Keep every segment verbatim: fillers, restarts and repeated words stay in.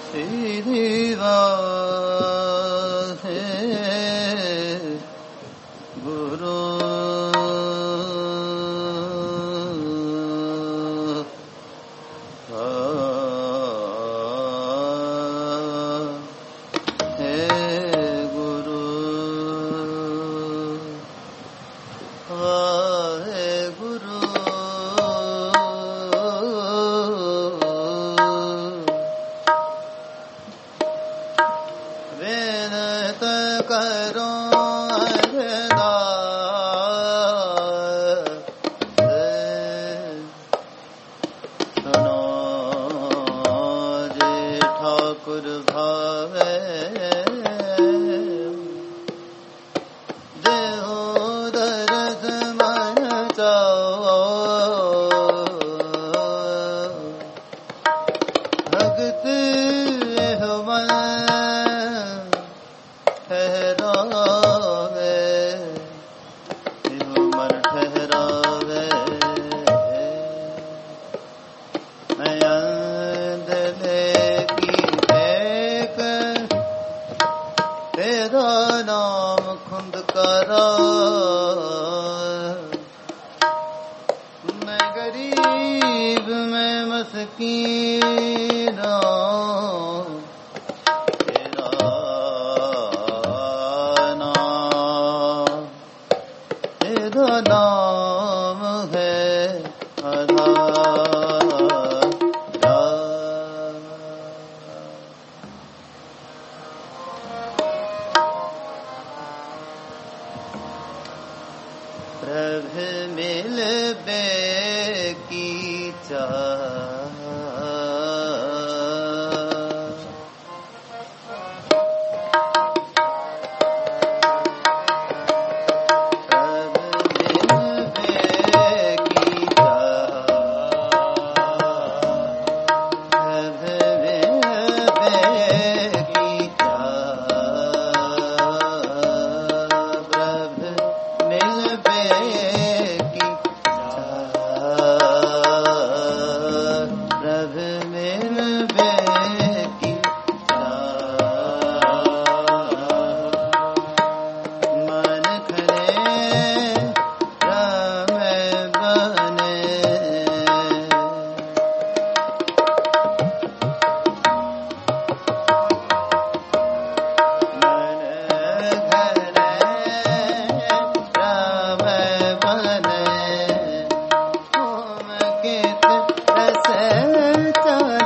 रस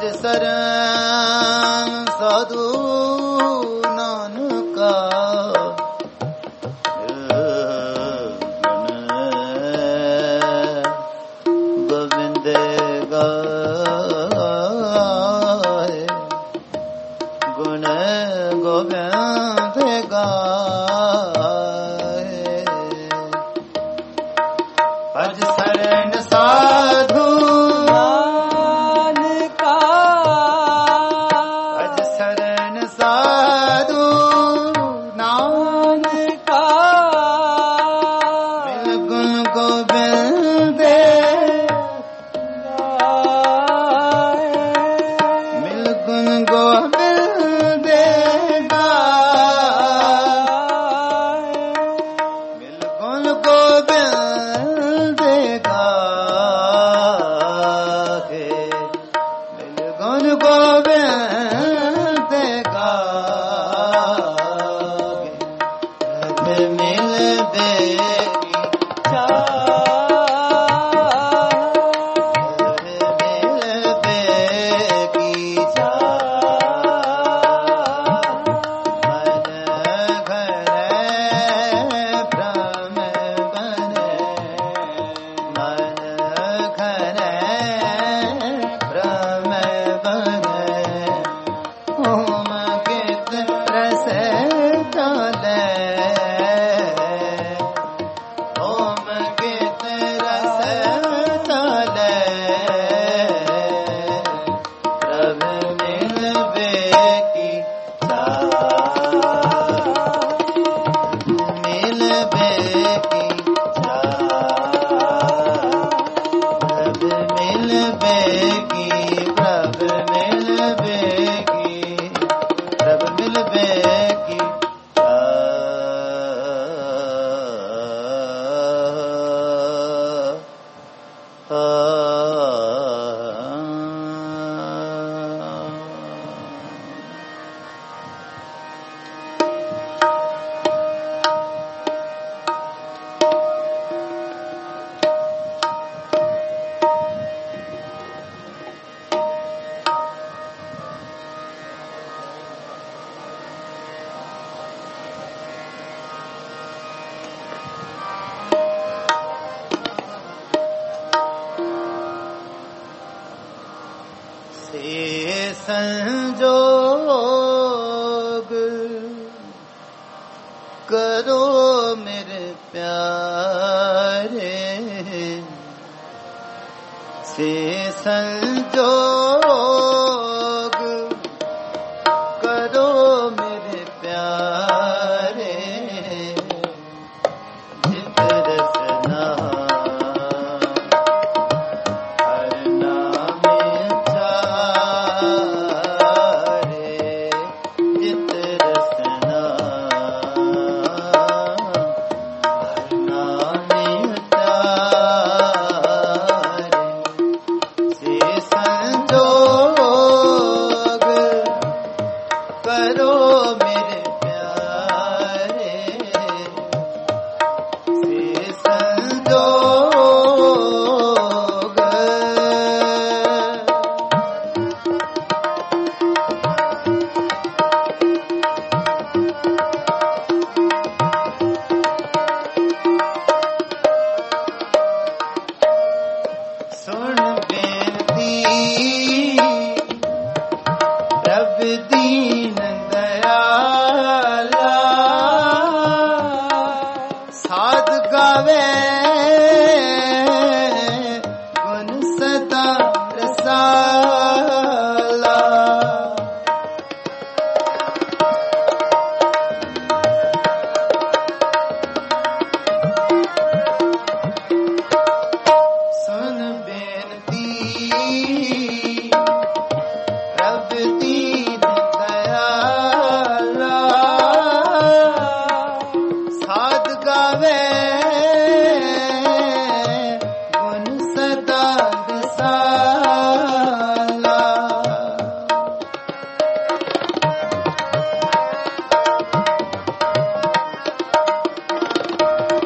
ਸਰਨ ਸਾਧੂ ਨਾਨਕਾ ਗੋਬਿੰਦ ਗਾਏ ਗੁਣ ਗੋਬਿੰਦ ਗਾਏ ਭਜ ਸਰਨ ਸਾਧੂ ਸੰਜੋਗ ਕਰੋ ਮੇਰੇ ਪਿਆਰੇ ਸੇ ਸੰਜੋਗ ਕਰੋ ਮੇਰੇ ਪਿਆਰੇ ਜਿਤ ਰਸਨਾ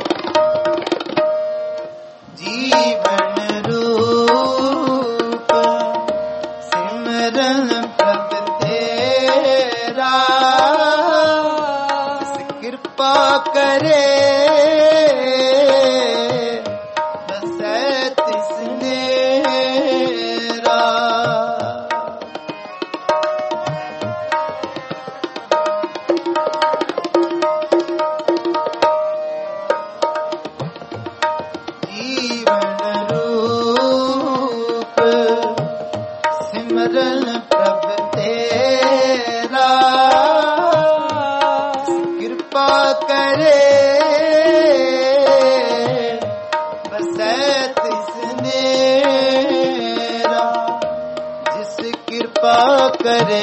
ਜੀਵਨ ਰੂਪ कृपा करे बसै तिस नेरा। जीवन रूप सिमरन प्रभ तेरा, कृपा करे बसै तिस नेरा। जिस कृपा करे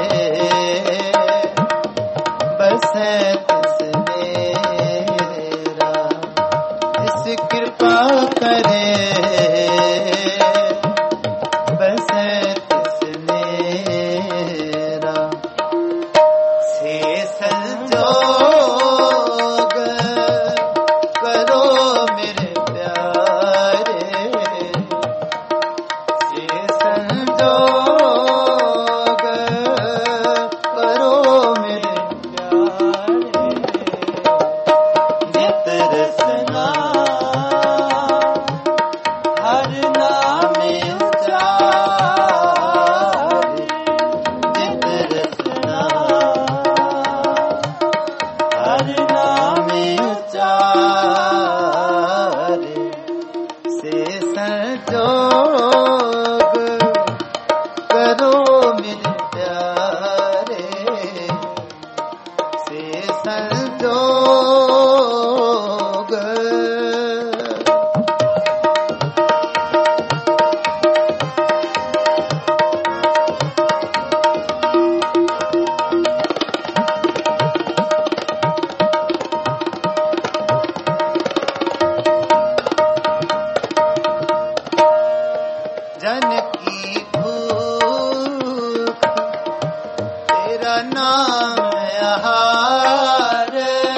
बसै तिस नेरा। जिस कृपा करे बसै तिस नेरा। से संजोग करो मेरे प्यारे, से संजोग करो मेरे प्यारे। नित रसना हर नाम उचारे, नित रसना हर नाम उचारे। से संजोग करो मेरे प्यारे, से संजोग। जन की भूख तेरा नाम आहार,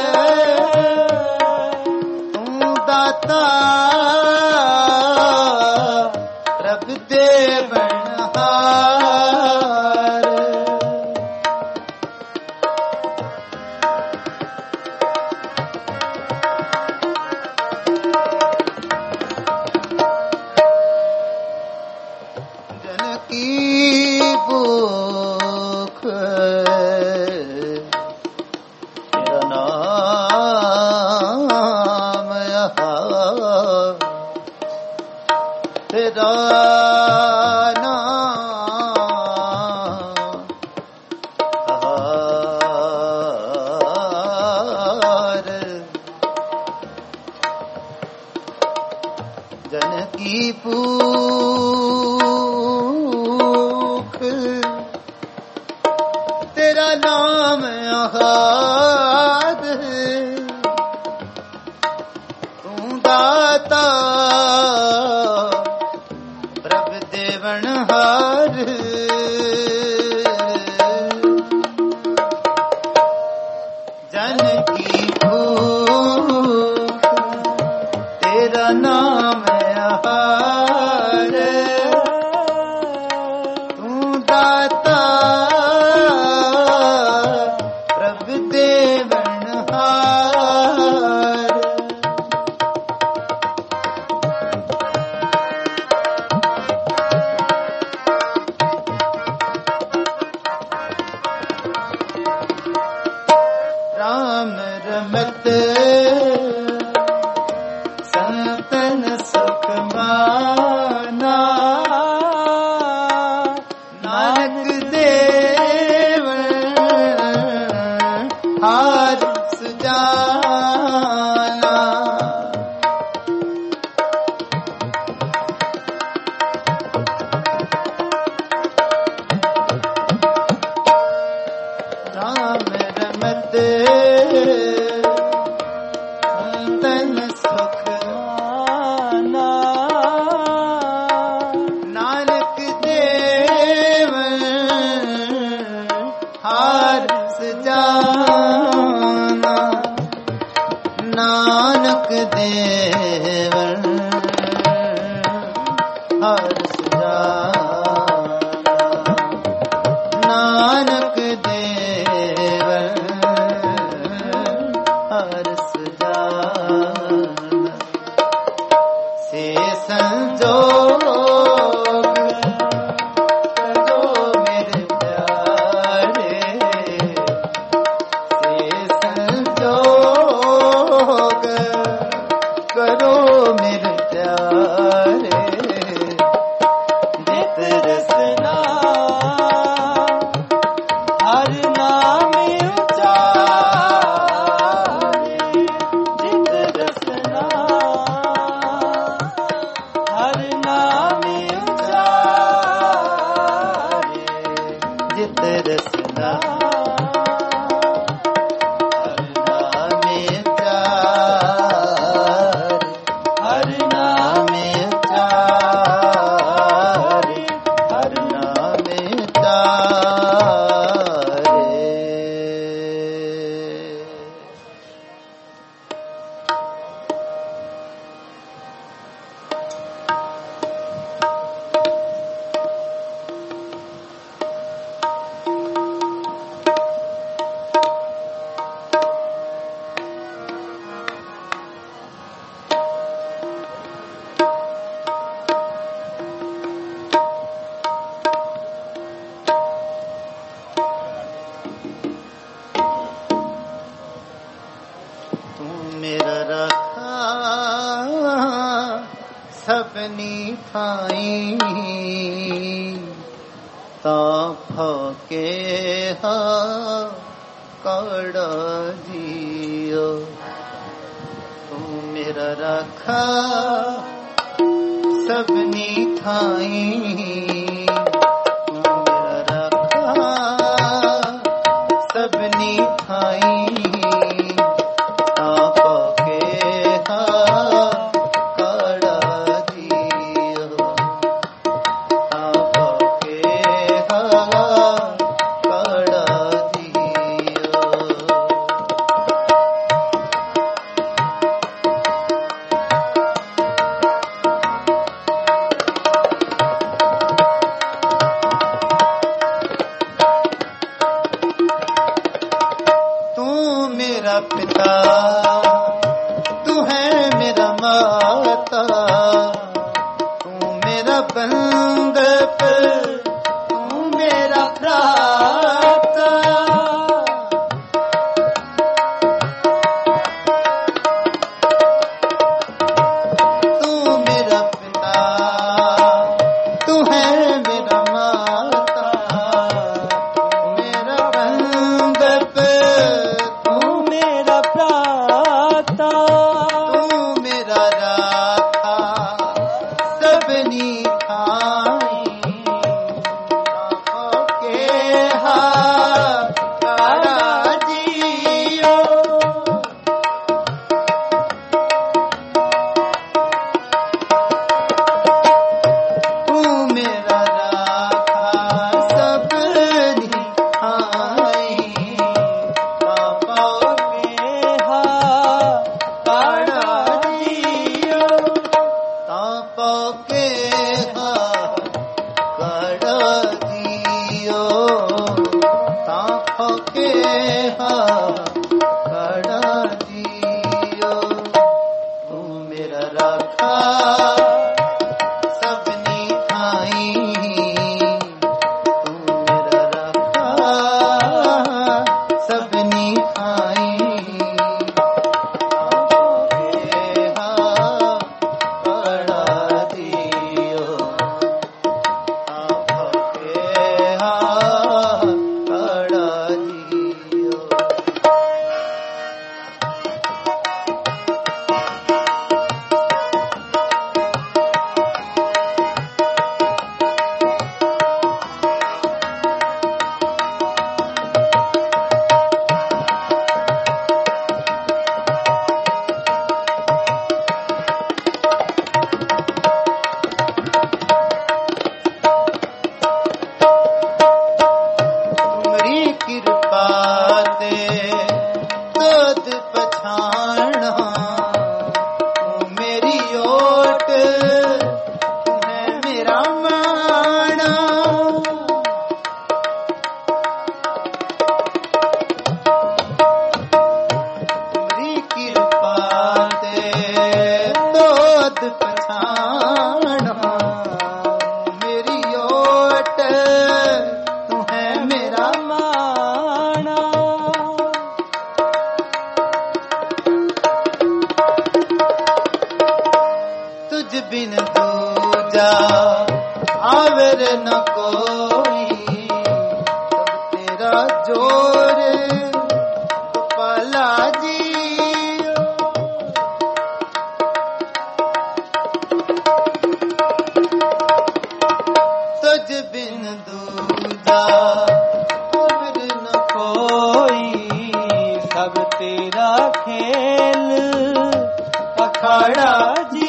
तू दाता प्रभु देवनहार। जन की भूख तेरा नाम आहार, तेरा नाम आहार। जन की भूख तेरा नाम आहार, तू दाता प्रभ देवनहार। जन की भूख तेरा नाम आहार, तू दाता प्रभु देवनहार। राम रमत संतन सुख माना, नानक देव हार सुजाना। राम रमत संतन सुख माना, नानक देव हार सजाना। नानक देव हार सजाना। नानक देव ताफके हा काड़ा जियो तू मेरा रखा सबनी थाई तू मेरा रखा सबनी थाई ताफके हा काड़ा जियो ताफके हा काड़ा जियो मेरा पिता तू है मेरा माता तू मेरा बंदप तू मेरा भ्राता तू मेरा पिता तू है मेरा माता तू मेरा बंदप बिन दूजा आवर न कोई सब तेरा जोर गोपाला जी तुझ बिन दूजा आवर न कोई सब तेरा खेल अखाड़ा जी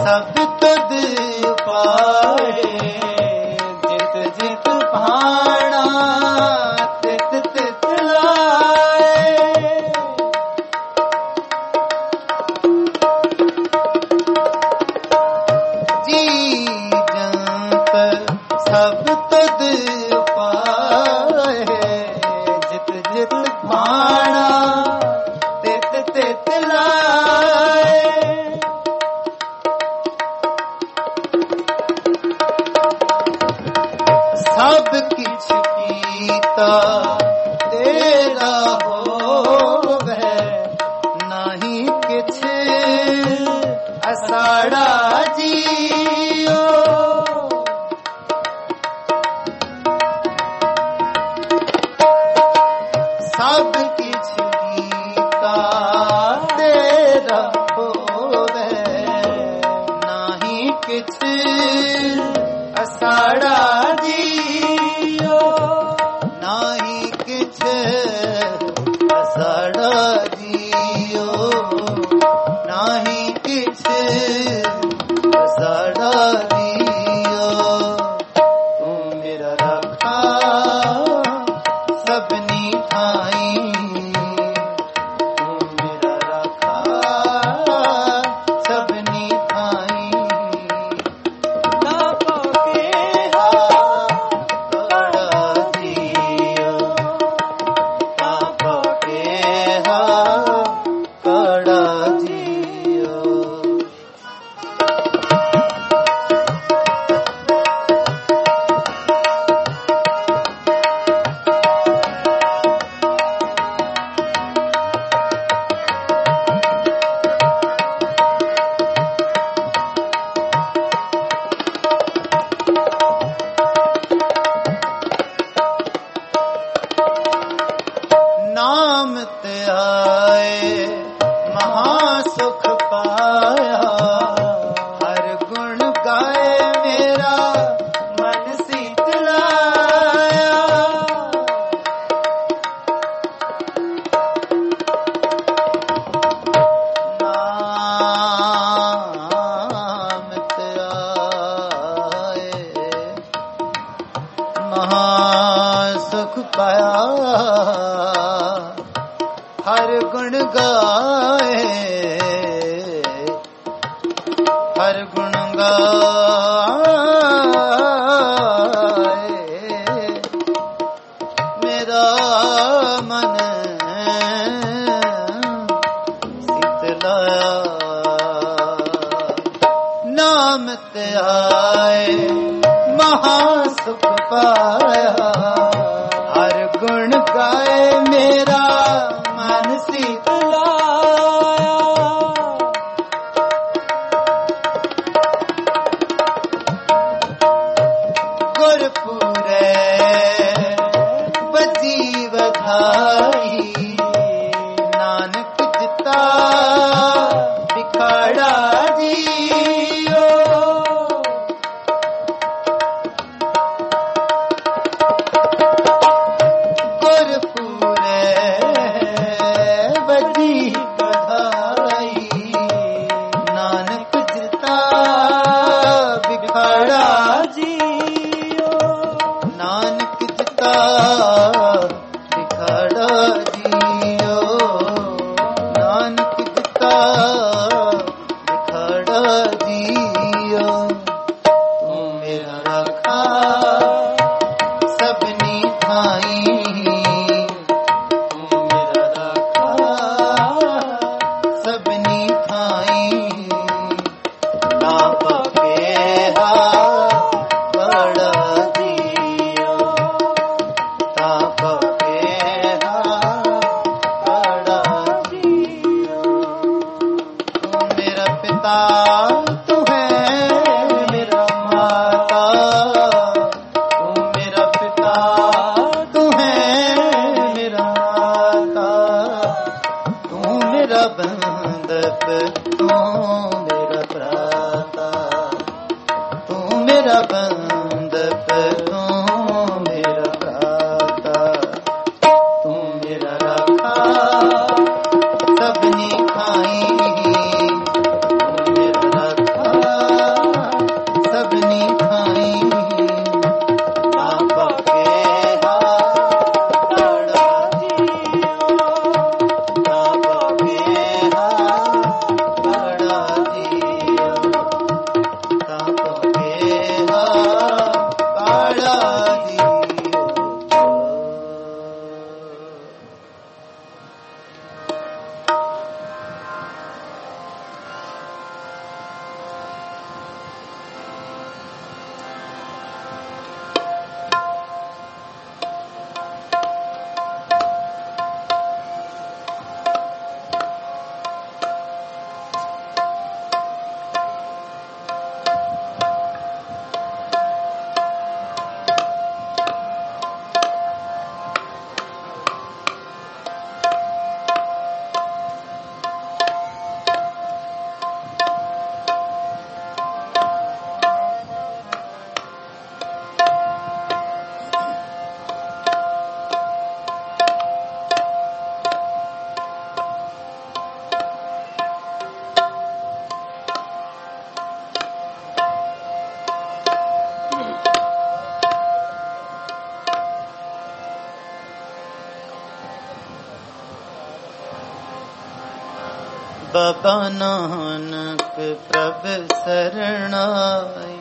ਸਭ ਤੁਧ ਪਾਏ ਜਿਤ ਜਿਤ ਭਾਣਾ ਤਿਤ ਤਿਤ ਲਾਏ ਜੀ ਜੰਤ ਸਭ ਤੁਧ ਪਾਏ ਜਿਤ ਜਿਤ ਭਾਣਾ ਤਿਤ ਤਿਤ ਲਾਏ ਸਭ ਕਿਛ ਕੀਤਾ ਤੇਰਾ ਹੋਵੇ ਨਹੀਂ ਕਿਛ ਅਸਾੜਾ ਜੀਓ ਸਭ ਕਿਛ ਕੀਤਾ ਤੇਰਾ ਹੋਵੇ ਨਹੀਂ ਕਿਛ ਅਸਾੜਾ ਜੀਓ ਨਹੀਂ ਕਿਛ ਅਸਾੜਾ ਜੀਓ ਨਹੀਂ ਕਿਛ ਅਸਾੜਾ ਜੀਓ ਤੂੰ ਮੇਰਾ ਰੱਖਾ ਸਭਨੀ ਥਾਈ ਤੂੰ ਮੇਰਾ ਰੱਖਾ ਸਭਨੀ ਥਾਈ ਨਾ ਪਾਕੇ ਨਾਮ ਤੇ ਆਏ ਮਹਾ ਸੁਖ ਪਾਇਆ ਹਰ ਗੁਣ ਗਾਏ ਮੇਰਾ ਮਨ ਸੀਤਲਾਇਆ ਨਾਮ ਤੇ ਆਏ ਮਹਾ ਸੁਖ ਪਾਇਆ ਹਰ ਗੁਣ ਗਾਏ ਹਰ ਗੁਣ ਗਾਏ ਮੇਰਾ ਮਨ ਸੀਤਲਾਇਆ ਨਾਮ ਤੇ ਆਏ ਮਹਾ ਸੁਖ ਪਾਇਆ ਹਰ ਗੁਣ ਗਾਏ ਮੇਰਾ ਮਨ ਸੀਤਲਾਇਆ ਗੁਰਪੁਰੇ ਬੱਜੀ ਵਧਾਈ ਨਾਨਕ ਜਿਤਾ ਵਿਖੜਾ ਜੀਓ बाबा नानक प्रभ शरणाई।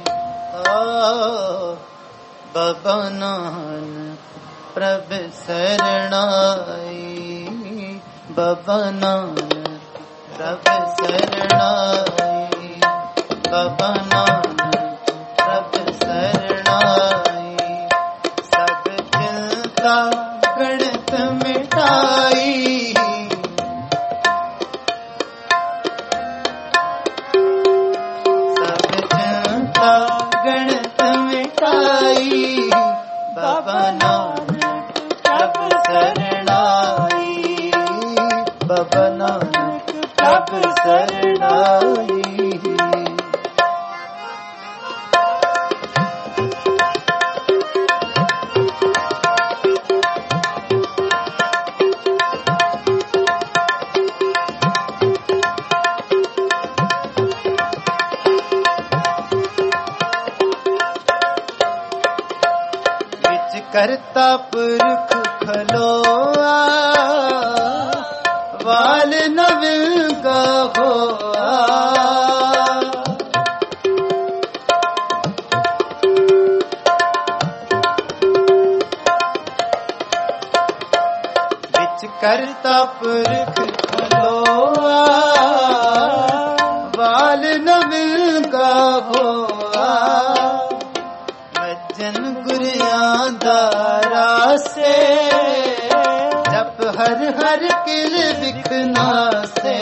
बाबा नानक प्रभ शरणाई। बाबा नानक प्रभ शरणाई। बाबा नानक प्रभ शरणाई। सब चिंता गणित मिटाई। सब चिंता गणित मिटाई। बाबा नानक प्रभ शरणाई। बाबा नानक प्रभ शरणाई। करता पुरख खलोआ वाल नविल का होआ। बिच करता पुरख खलोआ वाल नविल का होआ। जन गुरियां दारा से जप हर हर किल बिखना से।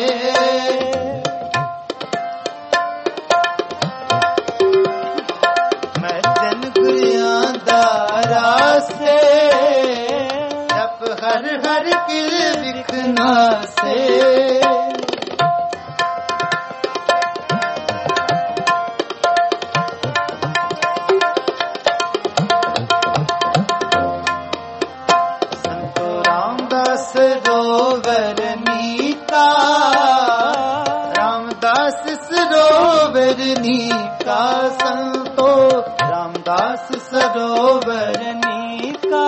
मैं जन गुरियां दारा से जप हर हर किल बिखना से। सरोवर नीका रामदास सरोवर नीका। संतो रामदास सरोवर नीका।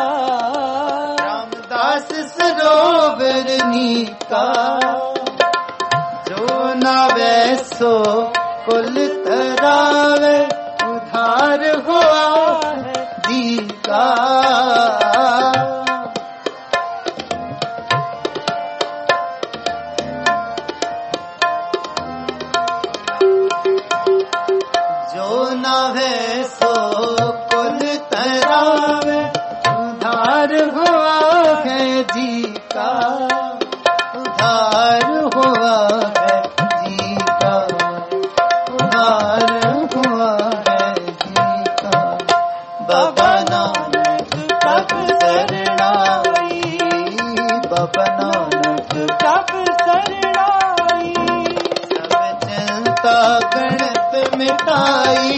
रामदास सरोवर नीका। जो नावे सो कुल तरावे उधार हुआ है जी का। नावे सो कुल तरावे उधार हुआ है जी का। उधार हुआ है जी का। उधार हुआ है जी का। बाबा नानक प्रभ शरणाई। बाबा नानक प्रभ शरणाई। सब चिंता गणित मिटाई।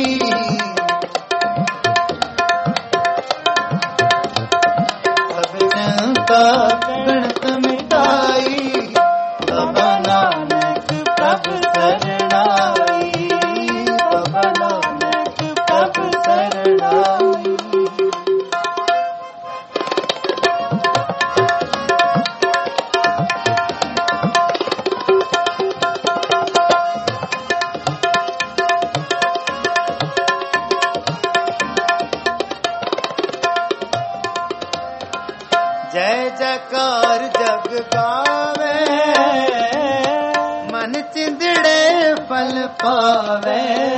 सब चिंता गणित मिटाई। बाबा नानक प्रभ शरणाई। बाबा नानक प्रभ शरणाई। जय जयकार जग गावे मन चिंदड़े फल पावे।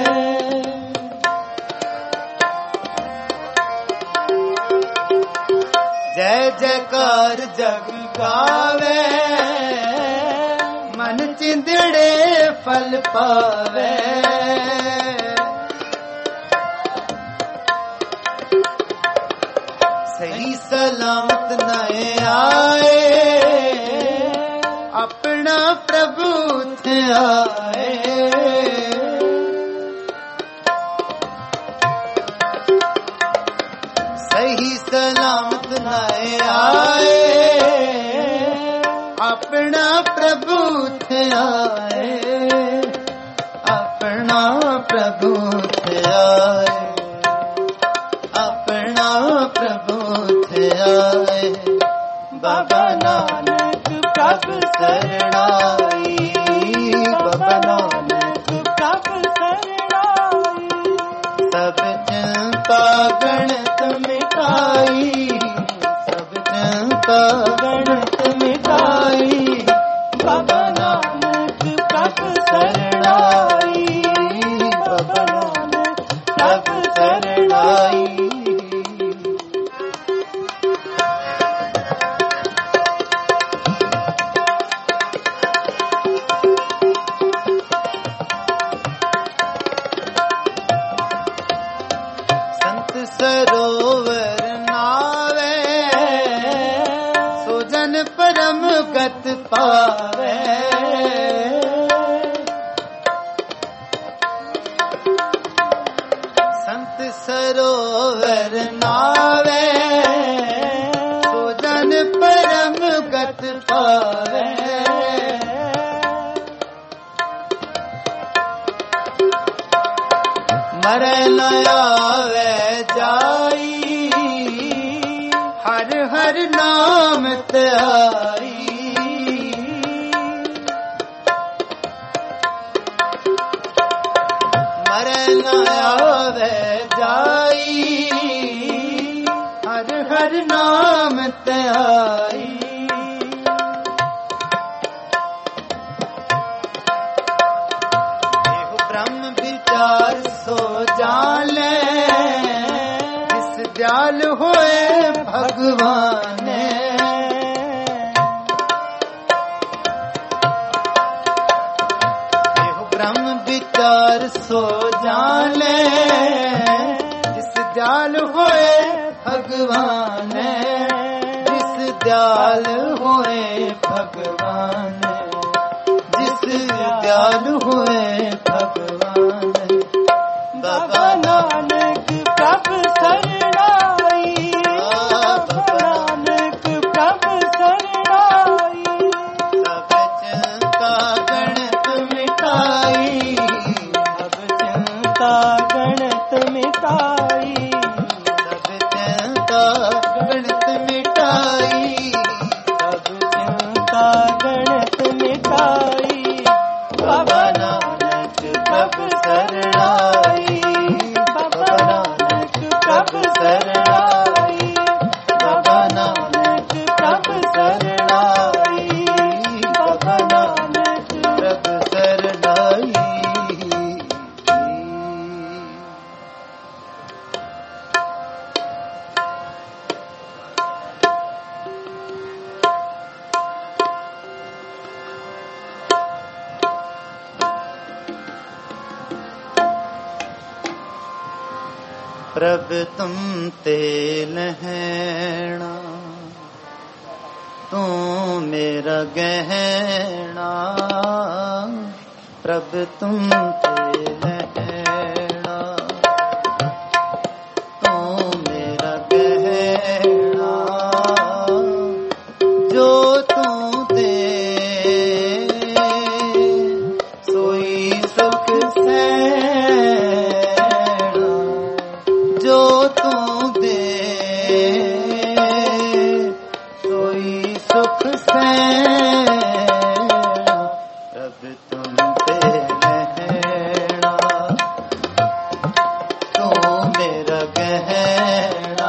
जय जयकार जग गावे मन चिंदड़े फल पावे। सही सलामत नए आए अपना प्रभु थे आए। सही सलामत नए आए अपना प्रभु थे आए। अपना प्रभु थे आए। अपना प्रभु थे आए। बाबा नानक प्रभ शरणाई। ਬਾਬਾ ਨਾਨਕ ਪ੍ਰਭ ਸਰਣਾਈ। ਸਭ ਚਿੰਤਾ ਗਣਤ ਮਿਟਾਈ, ਸਭ ਚਿੰਤਾ ਗਣਤ ਮਿਟਾਈ, ਬਾਬਾ ਨਾਨਕ ਪ੍ਰਭ ਸਰਣਾਈ। ਬਾਬਾ ਨਾਨਕ ਪ੍ਰਭ ਸਰਣਾਈ। ਸਰੋਵਰ ਨਾਵੇ ਸੋ ਜਨ ਪਰਮ ਗਤ ਪਾਵੇ। ਸੰਤ ਸਰੋਵਰ ਨਾਵੇ ਸੋ ਜਨ ਪਰਮ ਗਤ ਪਾਵੇ। ਮਰੇ ਨ ਆਵੇ ਜਾਈ, ਹਰ ਹਰ ਨਾਮ ਧਿਆਈ। ਮਰੇ ਨ ਆਵੇ ਜਾਈ, ਹਰ ਹਰ ਨਾਮ ਧਿਆਈ। ਇਹੋ ਬ੍ਰਹਮ ਵਿਚਾਰ ਸੋ ਜਾਣੇ, ਜਿਸ ਦਿਆਲ ਹੋਏ ਭਗਵਾਨ। ਇਹੋ ਬ੍ਰਹਮ ਵਿਚਾਰ ਸੋ ਜਾਣੇ, ਜਿਸ ਦਿਆਲ ਹੋਏ ਭਗਵਾਨ। ਜਿਸ ਦਿਆਲ ਹੋਏ ਭਗਵਾਨ, ਜਿਸ ਦਿਆਲ ਹੋਏ ਭਗਵਾਨ। ਬਾਬਾ ਨਾਨਕ ਪ੍ਰਭ ਸਰਣਾਈ। ਬਾਬਾ ਨਾਨਕ ਪ੍ਰਭ ਸਰਣਾਈ। ਸਭ ਚਿੰਤਾ ਗਣਤ ਮਿਟਾਈ, ਸਭ ਚਿੰਤਾ ਗਣਤ ਮਿਟਾਈ। ਸਭ ਚਿੰਤਾ ਗਣਤ ਮਿਟਾਈ, ਸਭ ਚਿੰਤਾ ਗਣਤ ਮਿਟਾਈ। ਬਾਬਾ ਨਾਨਕ ਪ੍ਰਭ ਸਰਣਾਈ। ਬਾਬਾ ਨਾਨਕ ਪ੍ਰਭ ਸਰਣਾਈ। ਬਾਬਾ ਨਾਨਕ ਪ੍ਰਭ ਸਰਣਾਈ। ਬਾਬਾ ਨਾਨਕ ਪ੍ਰਭ ਸਰਣਾਈ। ਪ੍ਰਭ ਤੁਮ ਤੇ ਲਹਿਣਾ, ਤੂੰ ਮੇਰਾ ਗਹਿਣਾ। ਪ੍ਰਭ ਤੁਮ ਤੇ ਲਹਿਣਾ, ਤੂੰ ਮੇਰਾ ਗਹਿਣਾ। ਜੋ ਤੂੰ ਦੇ ਸੋਈ ਸੁਖ ਸੈਣਾ। ਜੋ ਤੂੰ ਦੇ ਸੋਈ ਸੁਖ ਸੈਣਾ। ਪ੍ਰਭ ਤੁਮ ਤੇ ਲਹਿਣਾ, ਤੂੰ ਮੇਰਾ ਗਹਿਣਾ।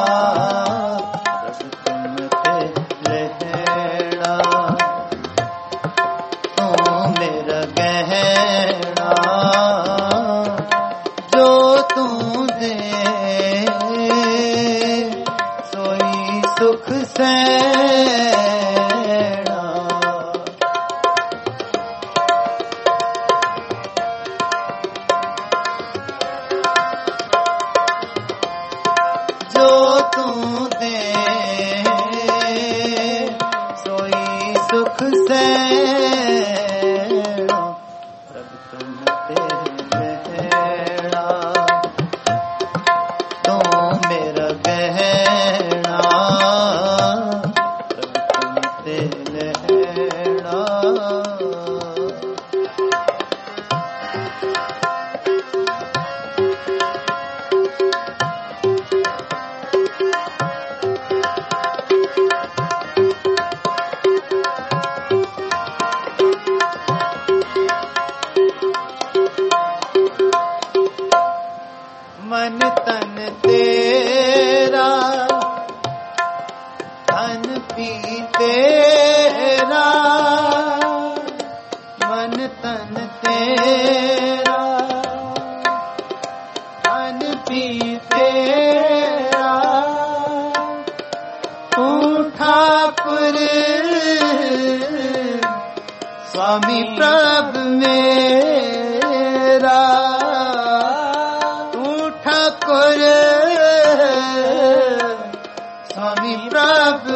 ਪ੍ਰਭ ਤੁਮ ਤੇ ਲਹਿਣਾ, ਤੂੰ ਮੇਰਾ ਗਹਿਣਾ। ਜੋ ਤੂੰ ਦੇ ਸੋਈ ਸੁਖ ਸੈਣਾ। ਜੋ ਤੂੰ ਦੇ ਸੋਈ ਸੁਖ ਸੈਣਾ। ਪ੍ਰਭ ਤੁਮ ਤੇ ਲਹਿਣਾ, ਤੂੰ ਮੇਰਾ ਗਹਿਣਾ। ਪ੍ਰਭ ਤੁਮ ਤੇ ਲਹਿਣਾ। स्वामी प्रभ मेरा तू ठाकुर स्वामी प्रभ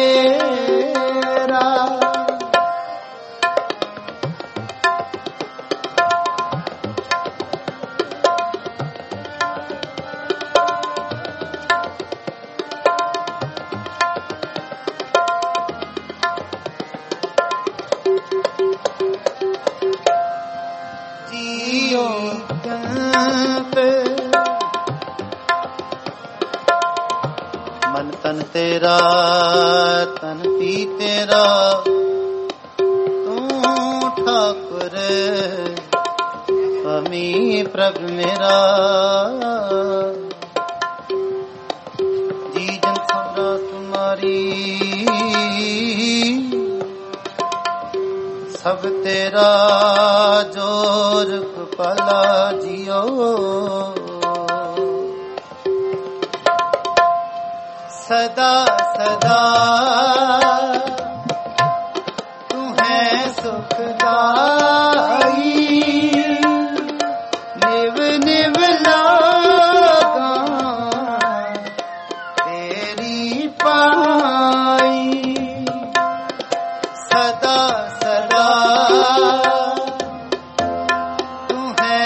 मेरा मन तन तेरा तन पी तेरा तू ठाकुर स्वामी प्रभ मेरा जी जन सौरा तुम्हारी सब तेरा जोर कृपाला जियो सदा सदा तू है सुखदाई निव निव लागा तेरी पाई सदा सदा तू है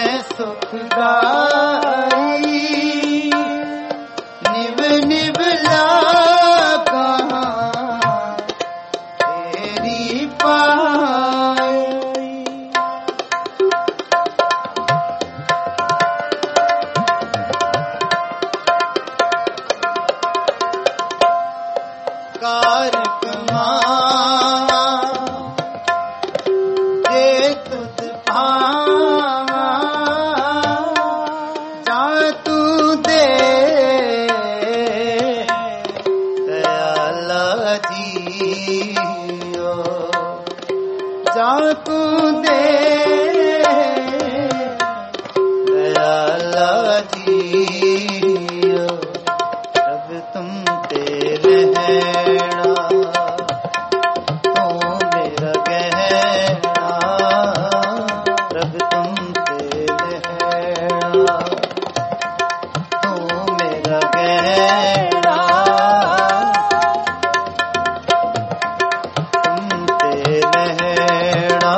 सुखदाई निव निव लागा तेरी पाई कारक मां दे तुझ भावा जा तू दे दयाला जियो जा तू दे दयाला जियो अब तुम ते रहना तू मेरा गहना रब तुम ते रहना तू मेरा गहना तुम ते रहना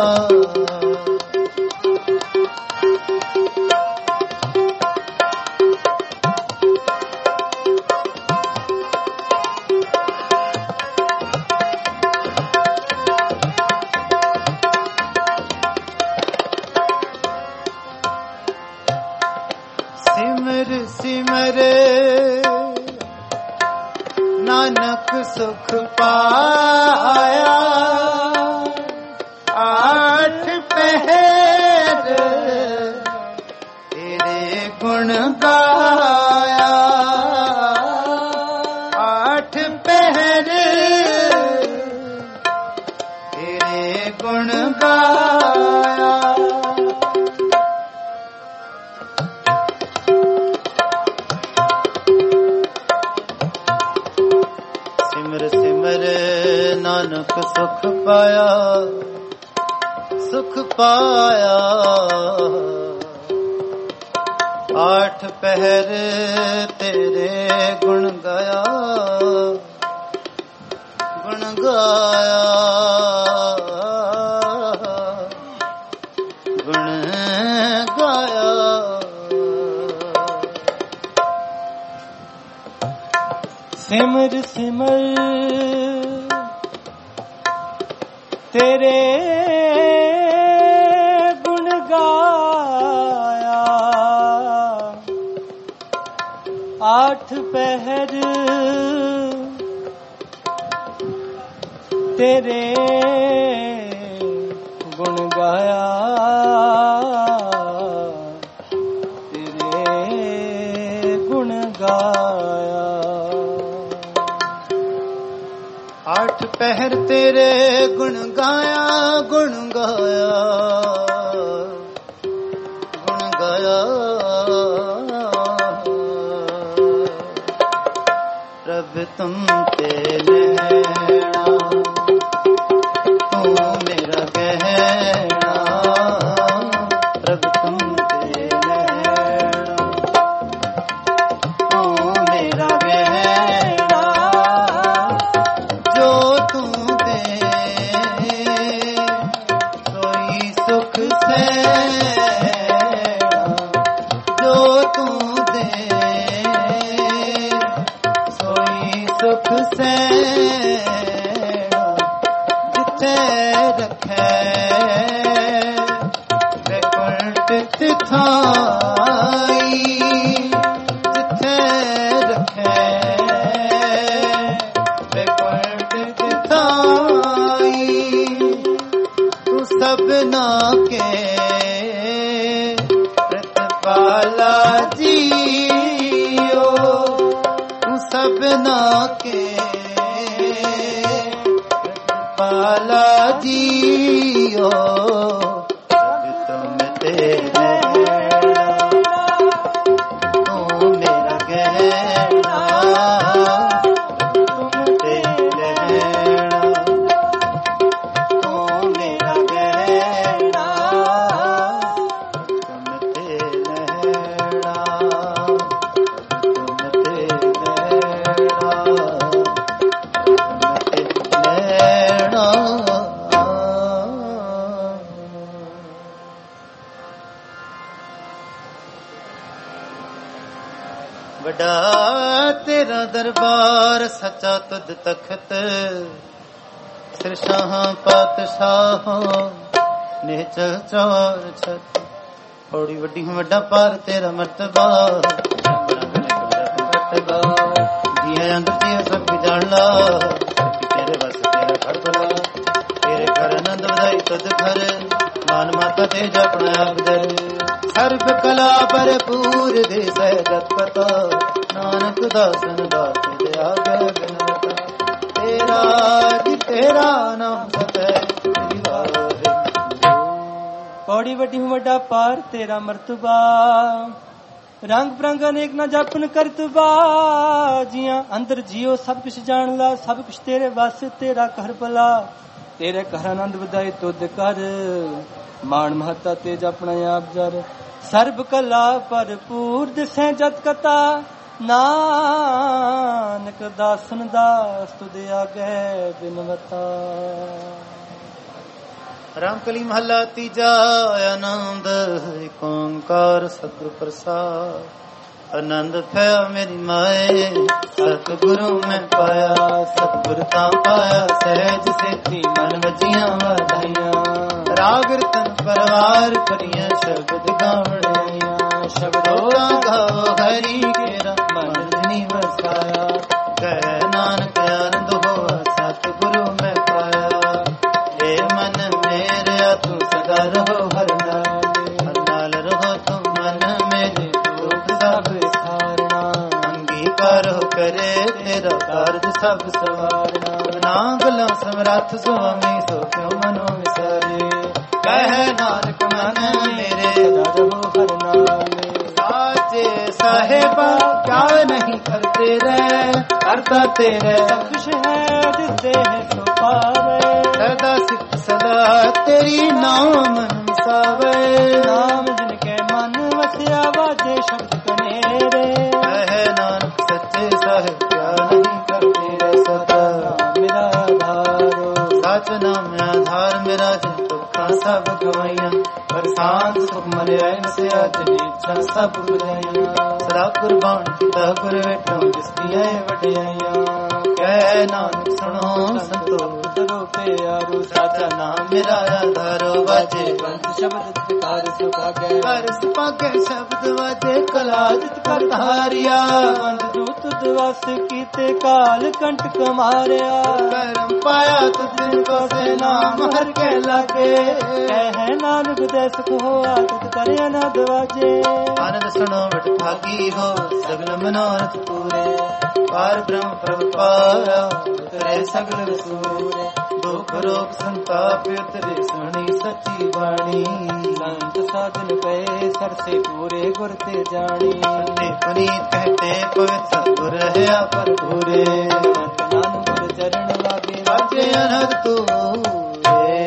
सिमर सिमर नानक सुख पाया आठ पहर तेरे गुण गाया आठ पहर तेरे गुण गाया सिमर सिमर नानक सुख पाया सुख पाया आठ पहर तेरे गुण गाया गुण गाया गुण गाया सिमर सिमर तेरे गुण गाया आठ पहर तेरे गुण गाया तेरे गुण गाया आठ पहर तेरे गुण गाया गुण गाया गुण गाया प्रभ तुम ते रहना तू मेरा गहना ਤਿਥਾਈ ਜਿੱਥੇ ਰੱਖੇ ਬੇਕੁੰਠ ਤਿਥਾਈ ਤੂੰ ਸਭਨਾ ਕੇ ਪ੍ਰਤਪਾਲਾ ਜੀਓ ਤੂੰ ਸਭਨਾ ਕੇ ਪ੍ਰਤਪਾਲਾ ਜੀਓ ਵੱਡਾ ਤੇਰਾ ਦਰਬਾਰ ਸੱਚਾ ਤੁਧ ਤਖਤ ਸਿਰ ਸ਼ਾਹਾਂ ਪਾਤਸ਼ਾਹਾਂ ਨਿਹਚਲ ਚੌਰ ਛਤ ਔੜੀ ਵੱਡੀ ਵੱਡਾ ਪਾਰ ਤੇਰਾ ਮਰਤਬਾ ਜੀਆਂ ਅੰਦਰ ਜੀ ਸਭ ਜਾਣ ਲਾ ਤੇਰੇ ਵਸ ਤੇਰਾ ਘਰ ਬਲਾ ਤੇਰੇ ਘਰ ਆਨੰਦ ਵਧਾਈ ਤੁਧ ਘਰ ਮਾਨ ਮਾਤਾ ਤੇ ਜਪਣਾ ਆਪ ਦਰ ਸਰਬ ਕਲਾ ਭਰਪੂਰ ਦੇ ਸਹਿਜਤ ਪਤਾ ਨਾਨਕ ਦਾਸਨ ਦਾਸ ਦੇ ਆਗੇ ਬਿਨਵਤਾ ਤੇਰਾ ਜੀ ਤੇਰਾ ਨਾਮ ਸਤੈ ਸ੍ਰੀ ਵਾਹਿਗੁਰੂ ਪੌੜੀ ਵੱਡੀ ਵੱਡਾ ਪਾਰ ਤੇਰਾ ਮਰਤਬਾ ਰੰਗ ਬਰੰਗ ਅਨੇਕ ਨਾ ਜਪਨ ਕਰਤਬਾ ਜੀਆਂ ਅੰਦਰ ਜੀਓ ਸਭ ਕੁਛ ਜਾਣ ਲਾ ਸਭ ਕੁਛ ਤੇਰੇ ਵਸ ਤੇਰਾ ਘਰ ਭਲਾ ਤੇਰੇ ਘਰ ਆਨੰਦ ਵਧਾਈ ਤੁਧ ਕਰ ਮਾਣ ਮਹੱਤਾ ਤੇ ਜਪਣਾ ਆਪ ਜਰ ਸਰਬ ਕਲਾ ਭਰਪੂਰ ਦਿਸੈ ਜਤ ਕਤਾ ਨਾਨਕ ਦਾਸਨ ਦਾਸ ਤੁਧ ਆਗੇ ਬਿਨਵਤਾ ਰਾਮ ਕਲੀ ਮਹੱਲਾ ਤੀਜਾ ਆਨੰਦ ਏਕ ਓੰਕਾਰ ਸਤਿਗੁਰ ਪ੍ਰਸਾਦ ਆਨੰਦ ਭਇਆ ਮੇਰੀ ਮਾਏ ਸਤਿਗੁਰੂ ਮੈਂ ਪਾਇਆ ਸਤਿਗੁਰ ਤਾਂ ਪਾਇਆ ਸਹਿਜ ਸੇਤੀ ਮਨ ਵਜੀਆਂ ਵਧਾਈਆਂ ਰਾਗ ਰਤਨ ਪਰਵਾਰ ਭਰੀਆਂ ਸ਼ਬਦ ਗਾਵਣੀਆਂ ਸ਼ਬਦੋ ਗਾਵੋ ਹਰੀ ਕੇਰਾ ਮਨ ਨੀ ਵਸਾਇਆ ਕਹਿ ਨਾਨਕ ਆਨੰਦ ਹੋਆ ਸਤਿਗੁਰੂ ਮੈਂ ਪਾਇਆ ਏ ਮਨ ਮੇਰਿਆ ਤੂੰ ਸਦਾ ਰਹੋ ਹਰ ਨਾਲ ਨਾਲ ਰਹੋ ਤੂੰ ਮਨ ਮੇਰੇ ਦੁਖ ਸਭ ਵਿਸਾਰਨਾ ਅੰਗੀਕਾਰ ਕਰੇ ਤੇਰਾ ਕਾਰਜ ਸਭ ਸਵਾਰਨਾ ਨਾਗਲਾ ਸਮਰੱਥ ਸੁਆਮੀ ਸੋ ਕਿਉ ਮਨੋ ਵਿਸਾਰੇ ਕਹਿ ਨਾਨਕ ਮਨ ਮੇਰੇ ਸਦਾ ਰਹੋ ਹਰ ਨਾਲ ਸਾਚੇ ਸਾਹਿਬਾ ਕਿਆ ਨਹੀਂ ਕਰਤੇ ਰਹਿ ਕਰਤਾ ਤੇਰੇ ਸਭ ਕੁਛ ਹੈ ਦਿੱਤੇ ਹੈ ਸੋ ਪਾਵੇ ਸਦਾ ਸਿਫਤ ਸਦਾ ਤੇਰੀ ਨਾਮ ਸਾਵੇ ਨਾਮ ਜਿਨ ਕੇ ਮਨ ਵਸਿਆ ਵਾਜੇ ਸ਼ਬਦ ਕਨੇਰੇ ਕਹਿ ਨਾਨਕ ਸੱਚੇ ਸਾਹਿਬ ਕਿਆ ਨਹੀਂ ਕਰਤੇ ਰਹਿ ਸਦਾ ਮੇਰਾ ਆਧਾਰੋ ਸਚ ਨਾਮ ਆਧਾਰ ਮੇਰਾ ਜਿਨ ਤੁਖਾਂ ਸਭ ਗਵਾਈਆਂ ਪ੍ਰਸਾਦ ਸੁਖ ਮਰਿਆ ਨਸਿਆ ਤੇਰੀ ਇੱਛਾ ਸਭ ਬੁਝਾਈਆਂ ਸਦਾ ਕੁਰਬਾਨ ਕੀਤਾ ਗੁਰ ਵੇਟੋ ਜਿਸ ਦੀਆਂ ਵਡਿਆਈਆਂ ਕਹਿ ਨਾਨਕ ਸੁਣੋ ਸੰਤੋ ਦਰੋ ਪਿਆਰੋ ਸਾਚਾ ਨਾਮ ਮੇਰਾ ਆਧਾਰੋ ਵਾਜੇ ਬੰਦ ਸ਼ਬਦ ਤਿਕਾਰ ਸੁਭਾਗੇ ਹਰ ਸੁਭਾਗੇ ਸ਼ਬਦ ਵਾਜੇ ਕਲਾ ਜਿਤ ਕਰ ਧਾਰਿਆ ਬੰਦ ਦੂਤ ਦਿਵਸ ਕੀਤੇ ਕਾਲ ਕੰਟਕ ਮਾਰਿਆ ਕਰਮ ਪਾਇਆ ਤੁਧ ਕੋ ਸੇ ਨਾਮ ਹਰ ਕੇ ਲਾਗੇ ਕਹਿ ਨਾਨਕ ਦੇ ਸੁਖ ਹੋਆ ਤੁਧ ਕਰੇ ਅਨੰਦ ਵਾਜੇ ਆਨੰਦ ਸੁਣੋ ਵਟ ਭਾਗੀ ਹੋ ਸਗਲ ਮਨੋਰਥ ਪੂਰੇ ਪਾਰ ਬ੍ਰਹਮ ਪ੍ਰਭ ਪਾਇਆ ਉਤਰੇ ਸਗਲ ਵਿਸੂਰੇ ਦੁਖ ਰੋਗ ਸੰਤਾਪ ਉਤਰੇ ਸੁਣੀ ਸੱਚੀ ਬਾਣੀ ਸੰਤ ਸਾਧਨ ਪਏ ਸਰਸੇ ਪੂਰੇ ਗੁਰ ਤੇ ਜਾਣੀ ਤੇ ਪੁਨੀਤ ਕਹਤੇ ਪਵਿੱਤ ਗੁਰ ਰਹਾ ਪਰ ਪੂਰੇ ਨਾਨਕ ਗੁਰ ਚਰਨ ਲਾਗੇ ਵਾਜੇ ਅਨਹਦ ਤੂਰੇ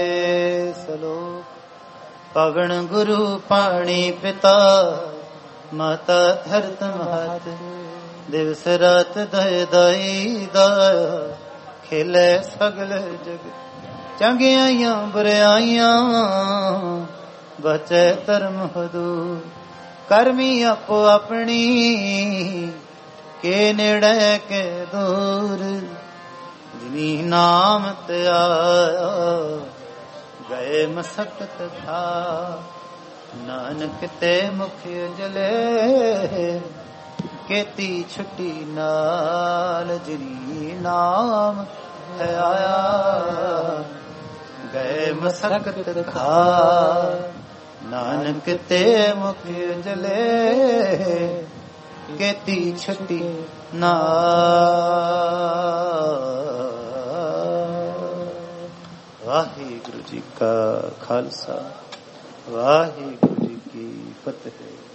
ਸਲੋ ਪਵਨ ਗੁਰੂ ਪਾਣੀ ਪਿਤਾ ਮਾਤਾ ਧਰਤ ਮਹਤ ਦਿਵਸ ਰਾਤ ਦਇ ਦਾਈ ਦਾਇਆ ਖੇਲੇ ਸਗਲ ਜਗ ਚੰਗਿਆਈਆਂ ਬੁਰਾਈਆਂ ਬਚੈ ਧਰਮ ਹਦੂਰ ਕਰਮੀ ਆਪੋ ਆਪਣੀ ਕੇ ਨੇੜੇ ਕੇ ਦੂਰ ਜਿਨੀ ਨਾਮ ਤੇ ਆਇਆ ਗਏ ਮਸਕਤ ਥਾ ਨਾਨਕ ਤੇ ਮੁਖ ਉਜਲੇ ਕੀਤੀ ਛੁੱਟੀ ਨਾਲ ਜਰੀ ਨਾਮ ਹੈ ਆਇਆ ਗਏ ਮਸਕਤ ਖਾ ਨਾਨਕ ਤੇ ਮੁਖ ਉਜਲੇ ਕੀਤੀ ਛੁੱਟੀ ਨਾਲ। ਵਾਹਿਗੁਰੂ ਜੀ ਕਾ ਖਾਲਸਾ ਵਾਹਿਗੁਰੂ ਜੀ ਕੀ ਫਤਿਹ।